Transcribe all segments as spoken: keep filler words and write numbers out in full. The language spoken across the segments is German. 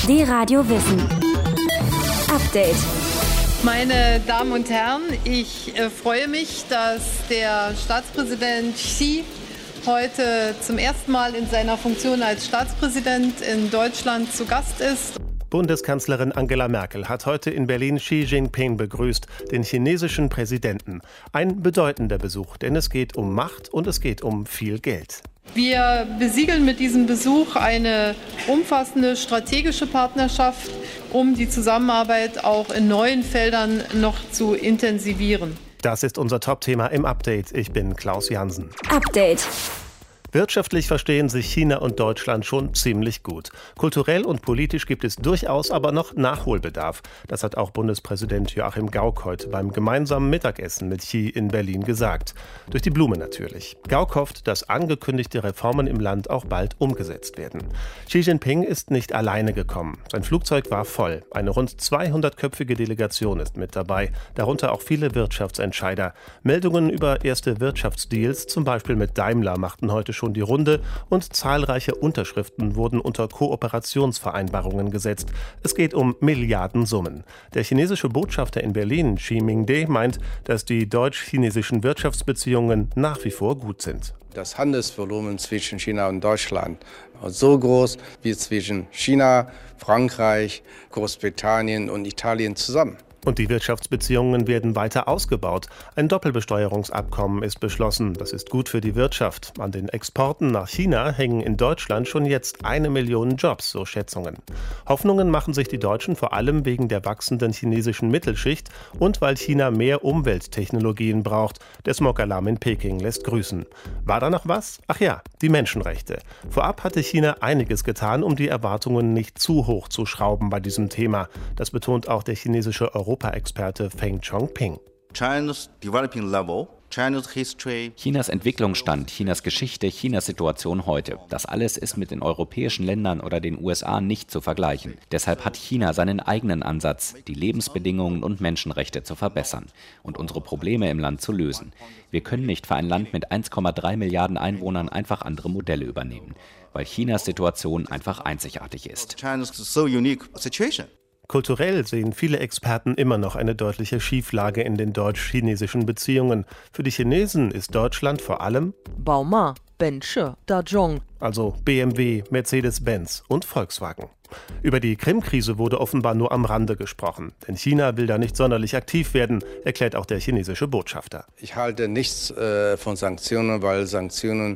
D-Radio Wissen. Update. Meine Damen und Herren, ich äh, freue mich, dass der Staatspräsident Xi heute zum ersten Mal in seiner Funktion als Staatspräsident in Deutschland zu Gast ist. Bundeskanzlerin Angela Merkel hat heute in Berlin Xi Jinping begrüßt, den chinesischen Präsidenten. Ein bedeutender Besuch, denn es geht um Macht und es geht um viel Geld. Wir besiegeln mit diesem Besuch eine umfassende strategische Partnerschaft, um die Zusammenarbeit auch in neuen Feldern noch zu intensivieren. Das ist unser Top-Thema im Update. Ich bin Klaus Jansen. Update. Wirtschaftlich verstehen sich China und Deutschland schon ziemlich gut. Kulturell und politisch gibt es durchaus aber noch Nachholbedarf. Das hat auch Bundespräsident Joachim Gauck heute beim gemeinsamen Mittagessen mit Xi in Berlin gesagt. Durch die Blume natürlich. Gauck hofft, dass angekündigte Reformen im Land auch bald umgesetzt werden. Xi Jinping ist nicht alleine gekommen. Sein Flugzeug war voll. Eine rund zweihundertköpfige Delegation ist mit dabei, darunter auch viele Wirtschaftsentscheider. Meldungen über erste Wirtschaftsdeals, zum Beispiel mit Daimler, machten heute schon die Runde und zahlreiche Unterschriften wurden unter Kooperationsvereinbarungen gesetzt. Es geht um Milliardensummen. Der chinesische Botschafter in Berlin, Xi Mingde, meint, dass die deutsch-chinesischen Wirtschaftsbeziehungen nach wie vor gut sind. Das Handelsvolumen zwischen China und Deutschland ist so groß wie zwischen China, Frankreich, Großbritannien und Italien zusammen. Und die Wirtschaftsbeziehungen werden weiter ausgebaut. Ein Doppelbesteuerungsabkommen ist beschlossen. Das ist gut für die Wirtschaft. An den Exporten nach China hängen in Deutschland schon jetzt eine Million Jobs, so Schätzungen. Hoffnungen machen sich die Deutschen vor allem wegen der wachsenden chinesischen Mittelschicht und weil China mehr Umwelttechnologien braucht. Der Smogalarm in Peking lässt grüßen. War da noch was? Ach ja, die Menschenrechte. Vorab hatte China einiges getan, um die Erwartungen nicht zu hoch zu schrauben bei diesem Thema. Das betont auch der chinesische Europa Europa-Experte Feng Chongping. China's developing level, China's history. Chinas Entwicklungsstand, Chinas Geschichte, Chinas Situation heute. Das alles ist mit den europäischen Ländern oder den U S A nicht zu vergleichen. Deshalb hat China seinen eigenen Ansatz, die Lebensbedingungen und Menschenrechte zu verbessern und unsere Probleme im Land zu lösen. Wir können nicht für ein Land mit eins Komma drei Milliarden Einwohnern einfach andere Modelle übernehmen, weil Chinas Situation einfach einzigartig ist. China's so unique situation. Kulturell sehen viele Experten immer noch eine deutliche Schieflage in den deutsch-chinesischen Beziehungen. Für die Chinesen ist Deutschland vor allem Bauma, Benche, Dazhong, also B M W, Mercedes-Benz und Volkswagen. Über die Krim-Krise wurde offenbar nur am Rande gesprochen. Denn China will da nicht sonderlich aktiv werden, erklärt auch der chinesische Botschafter. Ich halte nichts äh, von Sanktionen, weil Sanktionen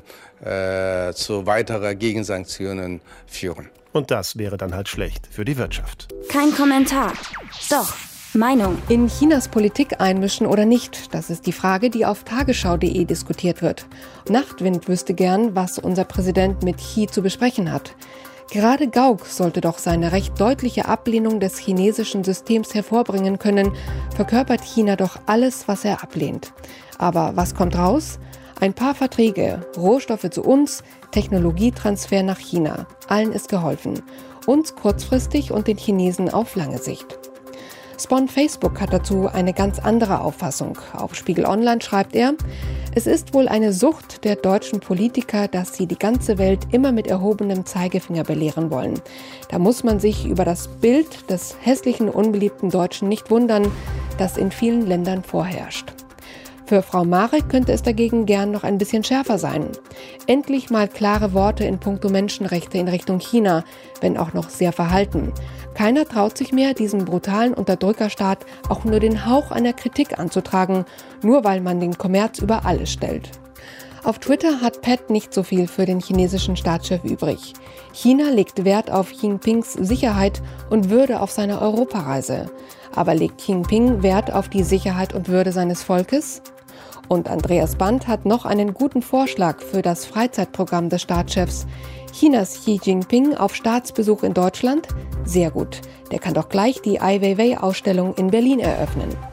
äh, zu weiteren Gegensanktionen führen. Und das wäre dann halt schlecht für die Wirtschaft. Kein Kommentar. Doch, Meinung. In Chinas Politik einmischen oder nicht, das ist die Frage, die auf tagesschau punkt de diskutiert wird. Nachtwind wüsste gern, was unser Präsident mit Xi zu besprechen hat. Gerade Gauck sollte doch seine recht deutliche Ablehnung des chinesischen Systems hervorbringen können, verkörpert China doch alles, was er ablehnt. Aber was kommt raus? Ein paar Verträge, Rohstoffe zu uns, Technologietransfer nach China. Allen ist geholfen. Uns kurzfristig und den Chinesen auf lange Sicht. Spon Facebook hat dazu eine ganz andere Auffassung. Auf Spiegel Online schreibt er, es ist wohl eine Sucht der deutschen Politiker, dass sie die ganze Welt immer mit erhobenem Zeigefinger belehren wollen. Da muss man sich über das Bild des hässlichen, unbeliebten Deutschen nicht wundern, das in vielen Ländern vorherrscht. Für Frau Marek könnte es dagegen gern noch ein bisschen schärfer sein. Endlich mal klare Worte in puncto Menschenrechte in Richtung China, wenn auch noch sehr verhalten. Keiner traut sich mehr, diesem brutalen Unterdrückerstaat auch nur den Hauch einer Kritik anzutragen, nur weil man den Kommerz über alles stellt. Auf Twitter hat Pat nicht so viel für den chinesischen Staatschef übrig. China legt Wert auf Jinpings Sicherheit und Würde auf seiner Europareise. Aber legt Jinping Wert auf die Sicherheit und Würde seines Volkes? Und Andreas Band hat noch einen guten Vorschlag für das Freizeitprogramm des Staatschefs. Chinas Xi Jinping auf Staatsbesuch in Deutschland? Sehr gut. Der kann doch gleich die Ai Weiwei-Ausstellung in Berlin eröffnen.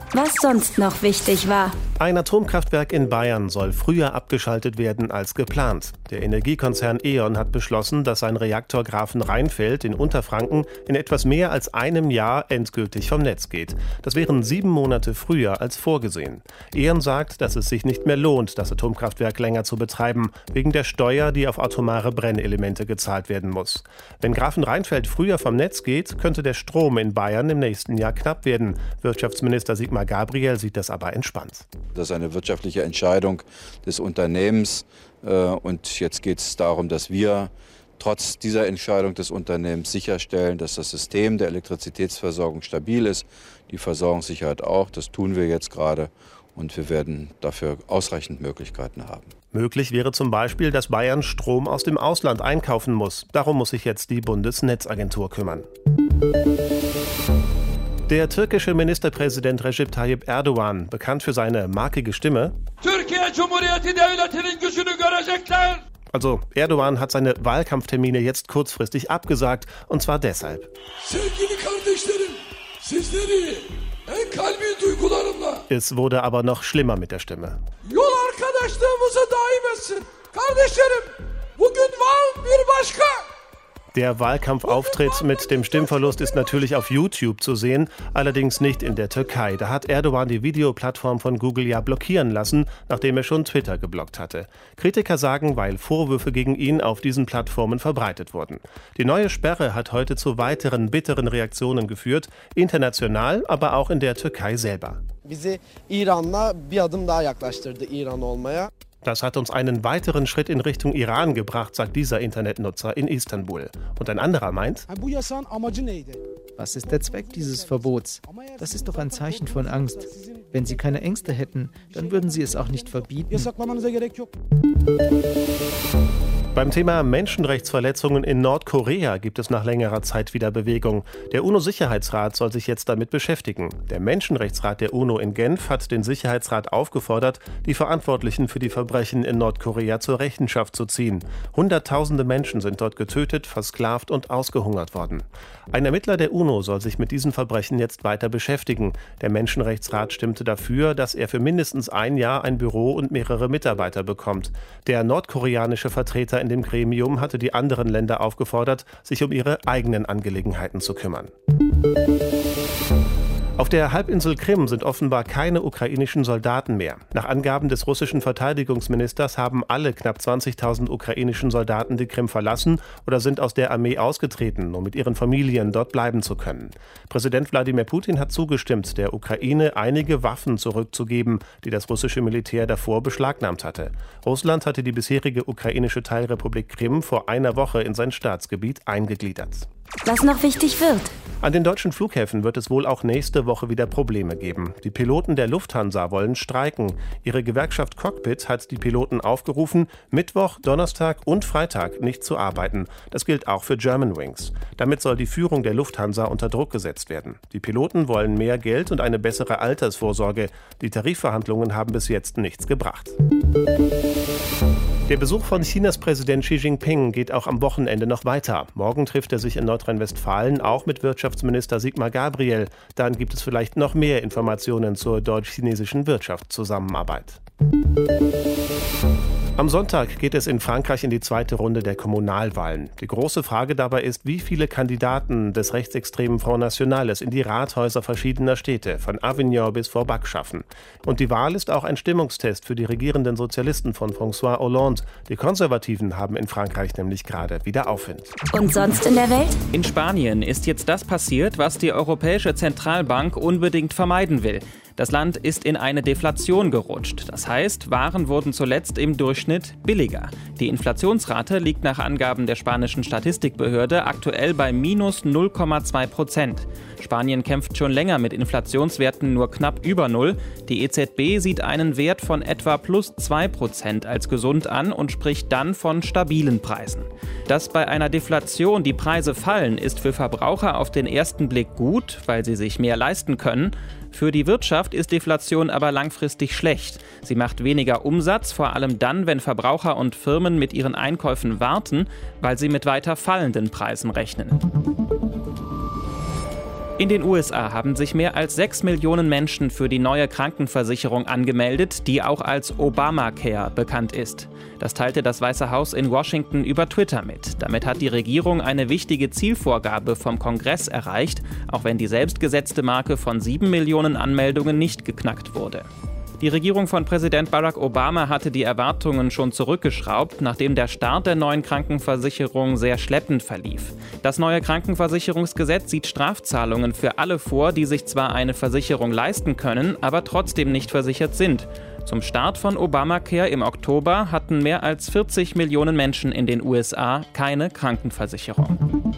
Was sonst noch wichtig war. Ein Atomkraftwerk in Bayern soll früher abgeschaltet werden als geplant. Der Energiekonzern E O N hat beschlossen, dass sein Reaktor Grafenrheinfeld in Unterfranken in etwas mehr als einem Jahr endgültig vom Netz geht. Das wären sieben Monate früher als vorgesehen. E O N sagt, dass es sich nicht mehr lohnt, das Atomkraftwerk länger zu betreiben, wegen der Steuer, die auf atomare Brennelemente gezahlt werden muss. Wenn Grafenrheinfeld früher vom Netz geht, könnte der Strom in Bayern im nächsten Jahr knapp werden. Wirtschaftsminister Sigmar Gabriel sieht das aber entspannt. Das ist eine wirtschaftliche Entscheidung des Unternehmens. Und jetzt geht es darum, dass wir trotz dieser Entscheidung des Unternehmens sicherstellen, dass das System der Elektrizitätsversorgung stabil ist, die Versorgungssicherheit auch. Das tun wir jetzt gerade und wir werden dafür ausreichend Möglichkeiten haben. Möglich wäre zum Beispiel, dass Bayern Strom aus dem Ausland einkaufen muss. Darum muss sich jetzt die Bundesnetzagentur kümmern. Der türkische Ministerpräsident Recep Tayyip Erdogan, bekannt für seine markige Stimme. Also Erdogan hat seine Wahlkampftermine jetzt kurzfristig abgesagt, und zwar deshalb. Es wurde aber noch schlimmer mit der Stimme. Der Wahlkampfauftritt mit dem Stimmverlust ist natürlich auf YouTube zu sehen, allerdings nicht in der Türkei. Da hat Erdogan die Videoplattform von Google ja blockieren lassen, nachdem er schon Twitter geblockt hatte. Kritiker sagen, weil Vorwürfe gegen ihn auf diesen Plattformen verbreitet wurden. Die neue Sperre hat heute zu weiteren bitteren Reaktionen geführt, international, aber auch in der Türkei selber. Das hat uns einen weiteren Schritt in Richtung Iran gebracht, sagt dieser Internetnutzer in Istanbul. Und ein anderer meint: Was ist der Zweck dieses Verbots? Das ist doch ein Zeichen von Angst. Wenn Sie keine Ängste hätten, dann würden Sie es auch nicht verbieten. Beim Thema Menschenrechtsverletzungen in Nordkorea gibt es nach längerer Zeit wieder Bewegung. Der UNO-Sicherheitsrat soll sich jetzt damit beschäftigen. Der Menschenrechtsrat der UNO in Genf hat den Sicherheitsrat aufgefordert, die Verantwortlichen für die Verbrechen in Nordkorea zur Rechenschaft zu ziehen. Hunderttausende Menschen sind dort getötet, versklavt und ausgehungert worden. Ein Ermittler der UNO soll sich mit diesen Verbrechen jetzt weiter beschäftigen. Der Menschenrechtsrat stimmte dafür, dass er für mindestens ein Jahr ein Büro und mehrere Mitarbeiter bekommt. Der nordkoreanische Vertreter in dem Gremium hatte die anderen Länder aufgefordert, sich um ihre eigenen Angelegenheiten zu kümmern. Auf der Halbinsel Krim sind offenbar keine ukrainischen Soldaten mehr. Nach Angaben des russischen Verteidigungsministers haben alle knapp zwanzigtausend ukrainischen Soldaten die Krim verlassen oder sind aus der Armee ausgetreten, um mit ihren Familien dort bleiben zu können. Präsident Wladimir Putin hat zugestimmt, der Ukraine einige Waffen zurückzugeben, die das russische Militär davor beschlagnahmt hatte. Russland hatte die bisherige ukrainische Teilrepublik Krim vor einer Woche in sein Staatsgebiet eingegliedert. Was noch wichtig wird. An den deutschen Flughäfen wird es wohl auch nächste Woche wieder Probleme geben. Die Piloten der Lufthansa wollen streiken. Ihre Gewerkschaft Cockpit hat die Piloten aufgerufen, Mittwoch, Donnerstag und Freitag nicht zu arbeiten. Das gilt auch für Germanwings. Damit soll die Führung der Lufthansa unter Druck gesetzt werden. Die Piloten wollen mehr Geld und eine bessere Altersvorsorge. Die Tarifverhandlungen haben bis jetzt nichts gebracht. Der Besuch von Chinas Präsident Xi Jinping geht auch am Wochenende noch weiter. Morgen trifft er sich in Nordrhein-Westfalen auch mit Wirtschaftsminister Sigmar Gabriel. Dann gibt es vielleicht noch mehr Informationen zur deutsch-chinesischen Wirtschaftszusammenarbeit. Am Sonntag geht es in Frankreich in die zweite Runde der Kommunalwahlen. Die große Frage dabei ist, wie viele Kandidaten des rechtsextremen Front Nationales in die Rathäuser verschiedener Städte, von Avignon bis Forbach, schaffen. Und die Wahl ist auch ein Stimmungstest für die regierenden Sozialisten von François Hollande. Die Konservativen haben in Frankreich nämlich gerade wieder Aufwind. Und sonst in der Welt? In Spanien ist jetzt das passiert, was die Europäische Zentralbank unbedingt vermeiden will. Das Land ist in eine Deflation gerutscht. Das heißt, Waren wurden zuletzt im Durchschnitt billiger. Die Inflationsrate liegt nach Angaben der spanischen Statistikbehörde aktuell bei minus null Komma zwei Prozent. Spanien kämpft schon länger mit Inflationswerten nur knapp über Null. Die E Z B sieht einen Wert von etwa plus zwei Prozent als gesund an und spricht dann von stabilen Preisen. Dass bei einer Deflation die Preise fallen, ist für Verbraucher auf den ersten Blick gut, weil sie sich mehr leisten können. Für die Wirtschaft ist Deflation aber langfristig schlecht. Sie macht weniger Umsatz, vor allem dann, wenn Verbraucher und Firmen mit ihren Einkäufen warten, weil sie mit weiter fallenden Preisen rechnen. In den U S A haben sich mehr als sechs Millionen Menschen für die neue Krankenversicherung angemeldet, die auch als Obamacare bekannt ist. Das teilte das Weiße Haus in Washington über Twitter mit. Damit hat die Regierung eine wichtige Zielvorgabe vom Kongress erreicht, auch wenn die selbstgesetzte Marke von sieben Millionen Anmeldungen nicht geknackt wurde. Die Regierung von Präsident Barack Obama hatte die Erwartungen schon zurückgeschraubt, nachdem der Start der neuen Krankenversicherung sehr schleppend verlief. Das neue Krankenversicherungsgesetz sieht Strafzahlungen für alle vor, die sich zwar eine Versicherung leisten können, aber trotzdem nicht versichert sind. Zum Start von Obamacare im Oktober hatten mehr als vierzig Millionen Menschen in den U S A keine Krankenversicherung.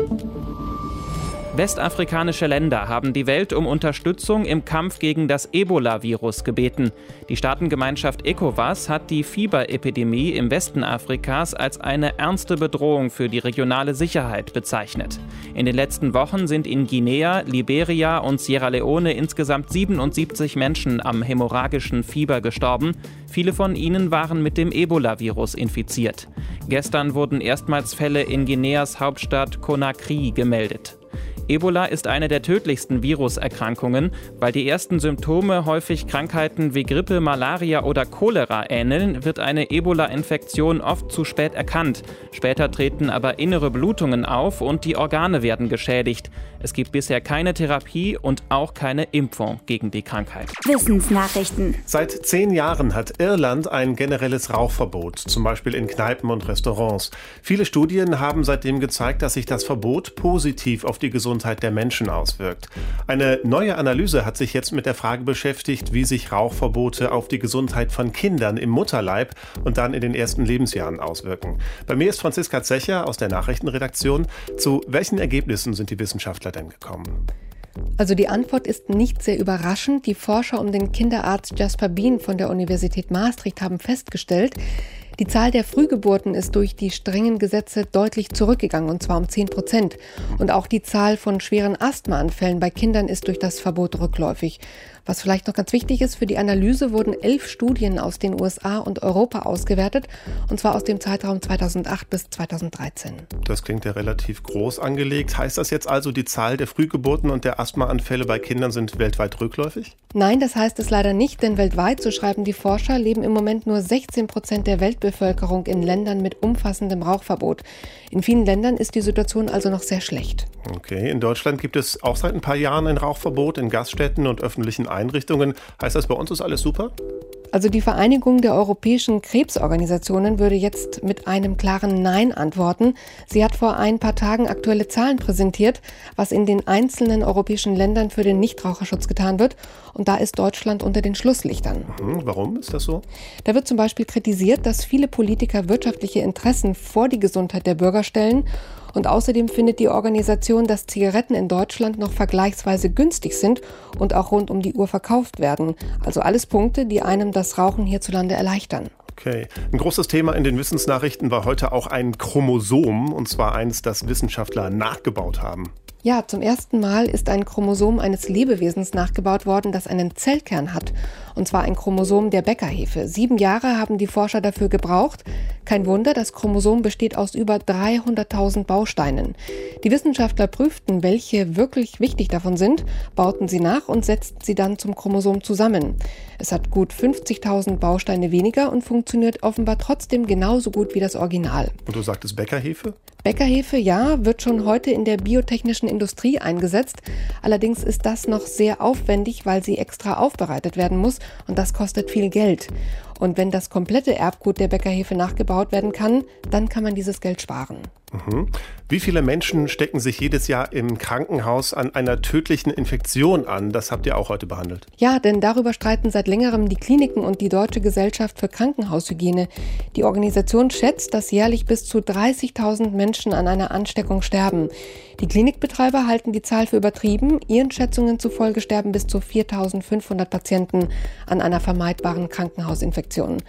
Westafrikanische Länder haben die Welt um Unterstützung im Kampf gegen das Ebola-Virus gebeten. Die Staatengemeinschaft ECOWAS hat die Fieberepidemie im Westen Afrikas als eine ernste Bedrohung für die regionale Sicherheit bezeichnet. In den letzten Wochen sind in Guinea, Liberia und Sierra Leone insgesamt siebenundsiebzig Menschen am hämorrhagischen Fieber gestorben. Viele von ihnen waren mit dem Ebola-Virus infiziert. Gestern wurden erstmals Fälle in Guineas Hauptstadt Conakry gemeldet. Ebola ist eine der tödlichsten Viruserkrankungen. Weil die ersten Symptome häufig Krankheiten wie Grippe, Malaria oder Cholera ähneln, wird eine Ebola-Infektion oft zu spät erkannt. Später treten aber innere Blutungen auf und die Organe werden geschädigt. Es gibt bisher keine Therapie und auch keine Impfung gegen die Krankheit. Wissensnachrichten. Seit zehn Jahren hat Irland ein generelles Rauchverbot, zum Beispiel in Kneipen und Restaurants. Viele Studien haben seitdem gezeigt, dass sich das Verbot positiv auf die Gesundheit der Menschen auswirkt. Eine neue Analyse hat sich jetzt mit der Frage beschäftigt, wie sich Rauchverbote auf die Gesundheit von Kindern im Mutterleib und dann in den ersten Lebensjahren auswirken. Bei mir ist Franziska Zecher aus der Nachrichtenredaktion. Zu welchen Ergebnissen sind die Wissenschaftler denn gekommen? Also die Antwort ist nicht sehr überraschend. Die Forscher um den Kinderarzt Jasper Bien von der Universität Maastricht haben festgestellt, die Zahl der Frühgeburten ist durch die strengen Gesetze deutlich zurückgegangen, und zwar um zehn Prozent. Und auch die Zahl von schweren Asthmaanfällen bei Kindern ist durch das Verbot rückläufig. Was vielleicht noch ganz wichtig ist, für die Analyse wurden elf Studien aus den U S A und Europa ausgewertet, und zwar aus dem Zeitraum zweitausendacht bis zweitausenddreizehn. Das klingt ja relativ groß angelegt. Heißt das jetzt also, die Zahl der Frühgeburten und der Asthmaanfälle bei Kindern sind weltweit rückläufig? Nein, das heißt es leider nicht, denn weltweit, so schreiben die Forscher, leben im Moment nur sechzehn Prozent der Weltbevölkerung in Ländern mit umfassendem Rauchverbot. In vielen Ländern ist die Situation also noch sehr schlecht. Okay, in Deutschland gibt es auch seit ein paar Jahren ein Rauchverbot in Gaststätten und öffentlichen Einrichtungen. Heißt das, bei uns ist alles super? Also die Vereinigung der europäischen Krebsorganisationen würde jetzt mit einem klaren Nein antworten. Sie hat vor ein paar Tagen aktuelle Zahlen präsentiert, was in den einzelnen europäischen Ländern für den Nichtraucherschutz getan wird. Und da ist Deutschland unter den Schlusslichtern. Mhm, warum ist das so? Da wird zum Beispiel kritisiert, dass viele Politiker wirtschaftliche Interessen vor die Gesundheit der Bürger stellen. Und außerdem findet die Organisation, dass Zigaretten in Deutschland noch vergleichsweise günstig sind und auch rund um die Uhr verkauft werden. Also alles Punkte, die einem das Rauchen hierzulande erleichtern. Okay. Ein großes Thema in den Wissensnachrichten war heute auch ein Chromosom, und zwar eins, das Wissenschaftler nachgebaut haben. Ja, zum ersten Mal ist ein Chromosom eines Lebewesens nachgebaut worden, das einen Zellkern hat. Und zwar ein Chromosom der Bäckerhefe. Sieben Jahre haben die Forscher dafür gebraucht. Kein Wunder, das Chromosom besteht aus über dreihunderttausend Bausteinen. Die Wissenschaftler prüften, welche wirklich wichtig davon sind, bauten sie nach und setzten sie dann zum Chromosom zusammen. Es hat gut fünfzigtausend Bausteine weniger und funktioniert offenbar trotzdem genauso gut wie das Original. Und du sagtest Bäckerhefe? Bäckerhefe, ja, wird schon heute in der biotechnischen Industrie eingesetzt. Allerdings ist das noch sehr aufwendig, weil sie extra aufbereitet werden muss, und das kostet viel Geld. Und wenn das komplette Erbgut der Bäckerhefe nachgebaut werden kann, dann kann man dieses Geld sparen. Mhm. Wie viele Menschen stecken sich jedes Jahr im Krankenhaus an einer tödlichen Infektion an? Das habt ihr auch heute behandelt. Ja, denn darüber streiten seit längerem die Kliniken und die Deutsche Gesellschaft für Krankenhaushygiene. Die Organisation schätzt, dass jährlich bis zu dreißigtausend Menschen an einer Ansteckung sterben. Die Klinikbetreiber halten die Zahl für übertrieben. Ihren Schätzungen zufolge sterben bis zu viertausendfünfhundert Patienten an einer vermeidbaren Krankenhausinfektion.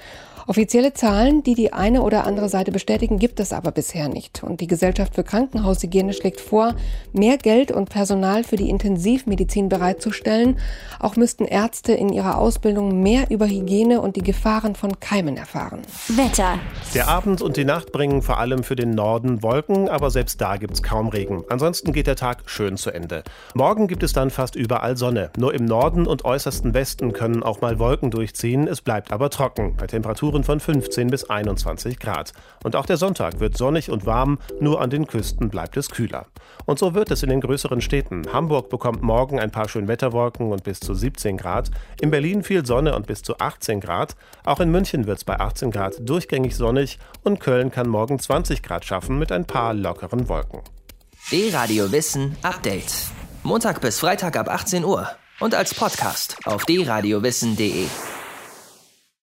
Offizielle Zahlen, die die eine oder andere Seite bestätigen, gibt es aber bisher nicht. Und die Gesellschaft für Krankenhaushygiene schlägt vor, mehr Geld und Personal für die Intensivmedizin bereitzustellen. Auch müssten Ärzte in ihrer Ausbildung mehr über Hygiene und die Gefahren von Keimen erfahren. Wetter. Der Abend und die Nacht bringen vor allem für den Norden Wolken, aber selbst da gibt's kaum Regen. Ansonsten geht der Tag schön zu Ende. Morgen gibt es dann fast überall Sonne. Nur im Norden und äußersten Westen können auch mal Wolken durchziehen. Es bleibt aber trocken, bei Temperaturen von fünfzehn bis einundzwanzig Grad. Und auch der Sonntag wird sonnig und warm, nur an den Küsten bleibt es kühler. Und so wird es in den größeren Städten. Hamburg bekommt morgen ein paar Schönwetterwolken und bis zu siebzehn Grad. In Berlin viel Sonne und bis zu achtzehn Grad. Auch in München wird es bei achtzehn Grad durchgängig sonnig und Köln kann morgen zwanzig Grad schaffen mit ein paar lockeren Wolken. D-Radio Wissen Update. Montag bis Freitag ab achtzehn Uhr und als Podcast auf d radio wissen punkt de.